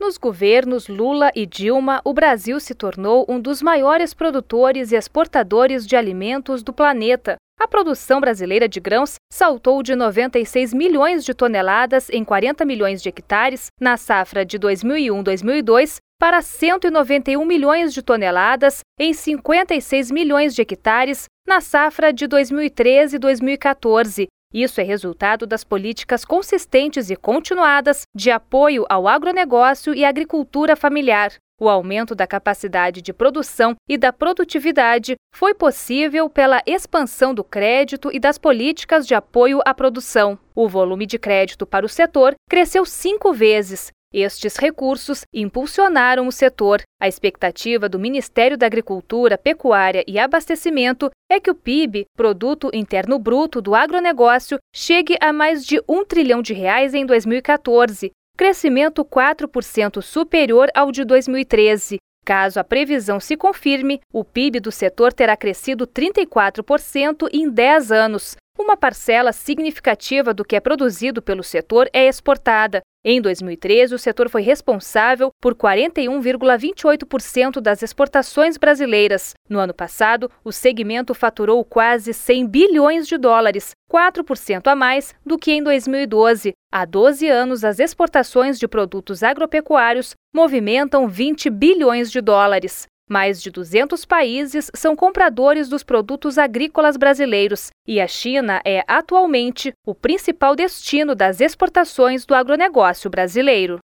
Nos governos Lula e Dilma, o Brasil se tornou um dos maiores produtores e exportadores de alimentos do planeta. A produção brasileira de grãos saltou de 96 milhões de toneladas em 40 milhões de hectares na safra de 2001-2002 para 191 milhões de toneladas em 56 milhões de hectares na safra de 2013-2014. Isso é resultado das políticas consistentes e continuadas de apoio ao agronegócio e agricultura familiar. O aumento da capacidade de produção e da produtividade foi possível pela expansão do crédito e das políticas de apoio à produção. O volume de crédito para o setor cresceu 5 vezes. Estes recursos impulsionaram o setor. A expectativa do Ministério da Agricultura, Pecuária e Abastecimento é que o PIB, Produto Interno Bruto do agronegócio, chegue a mais de R$ 1 trilhão em 2014, crescimento 4% superior ao de 2013. Caso a previsão se confirme, o PIB do setor terá crescido 34% em 10 anos. Uma parcela significativa do que é produzido pelo setor é exportada. Em 2013, o setor foi responsável por 41,28% das exportações brasileiras. No ano passado, o segmento faturou quase 100 bilhões de dólares, 4% a mais do que em 2012. Há 12 anos, as exportações de produtos agropecuários movimentam 20 bilhões de dólares. Mais de 200 países são compradores dos produtos agrícolas brasileiros e a China é, atualmente, o principal destino das exportações do agronegócio brasileiro.